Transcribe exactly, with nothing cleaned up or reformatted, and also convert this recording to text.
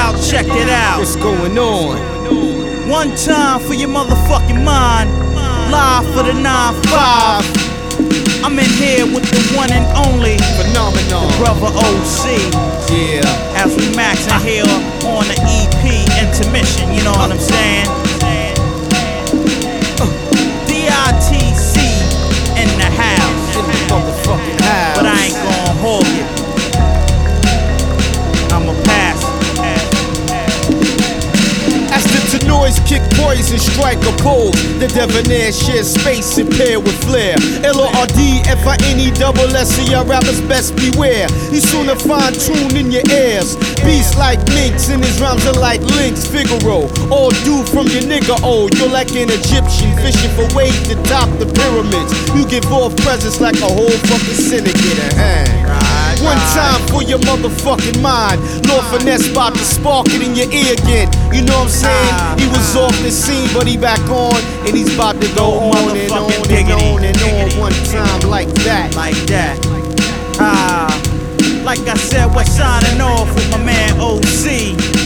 out, check it out. What's going on? One time for your motherfucking mind. Live for the nine five. I'm in here with the one and only Phenomenon. the brother O C. Yeah. As we maxin' here on the E P intermission, you know what I'm saying? D I T C in the house. In the motherfucking house. But I ain't gon' hold you. I'ma pass. As the tenors kick poison, strike a pose. The debonair share space and pair with flair. L O R D F I N E double S C R rappers best beware. You sooner find tune in your ears. Beast like minks and his rhymes are like links. Figaro, all due from your nigga old. You're like an Egyptian fishing for ways to top the pyramids. You give off presents like a whole fucking syndicate of hand. One time for your motherfucking mind. Lord Finesse about to spark it in your ear again. You know what I'm saying? He was off the scene, but he back on, and he's about to go on and on and on and on. One time like that. Like that. Ah, like I said, we're signing off with my man O C.